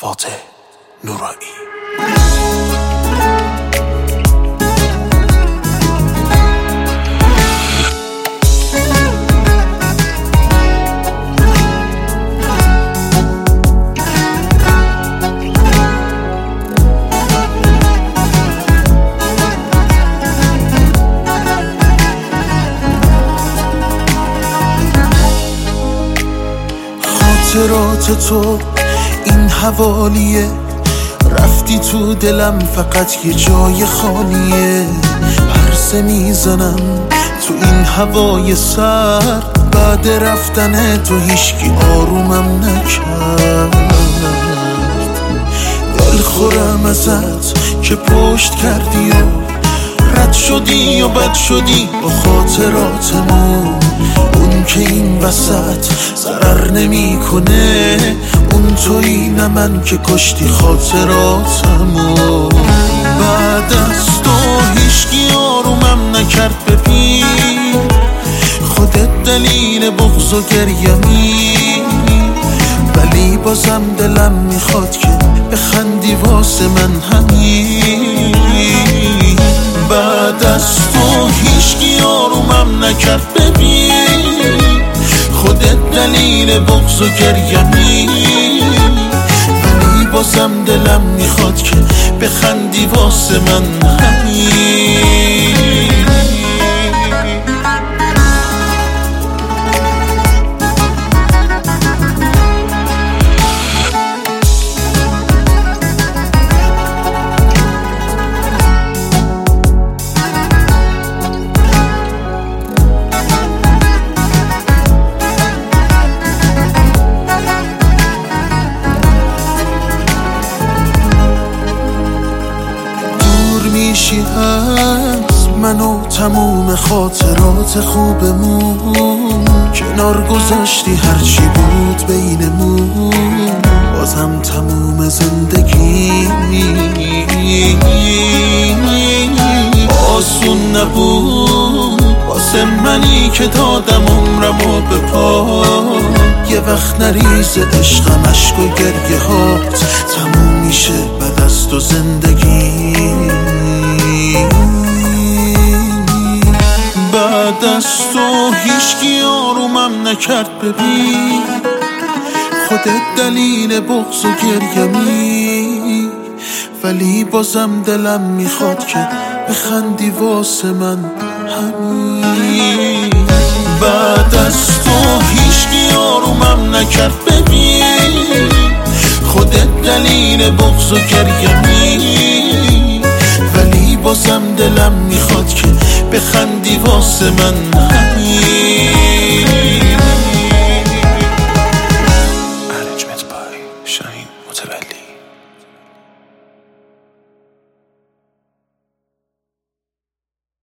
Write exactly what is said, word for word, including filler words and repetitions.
فاتح نورانی. خاطرات تو این حوالیه، رفتی تو دلم فقط یه جای خالیه. پرسه میزنم تو این هوای سرد، بعد رفتن تو هیچکی آرومم نکرد. دل خورم ازت که پشت کردی و رد شدی و بد شدی با خاطراتمون. اون که این وسط ضرر نمی کنه، اون تویی نه من که کشتی خاطراتمو. بعد از تو هیچکی آرومم نکرد، ببین خودت دلیل بغض و گریمی. ولی بازم دلم میخواد که بخندی واسه من همین. بعد از تو هیچکی آرومم نکرد، ببین خودت دلیل بغض و گریمی. ولی بازم دلم میخواد که بخندی واسه من همین. میشی از من و تموم خاطرات خوبمون. کنار گذاشتی هرچی بود بینمون، بازم تموم زندگی آسون نبود واسه منی که دادم عمرمو به پا. یه وقت نریز عشقم عشق و گریه هات، تموم میشه بعد از تو زندگی. بعد از تو هیچکی آرومم نکرد، ببین خودت دلیل بغض و گریمی. ولی بازم دلم میخواد که بخندی واسه من همین. بعد از تو هیچکی آرومم نکرد، ببین خودت دلیل بغض و گریمی. ولی بازم دلم میخواد که بخندی واسه من.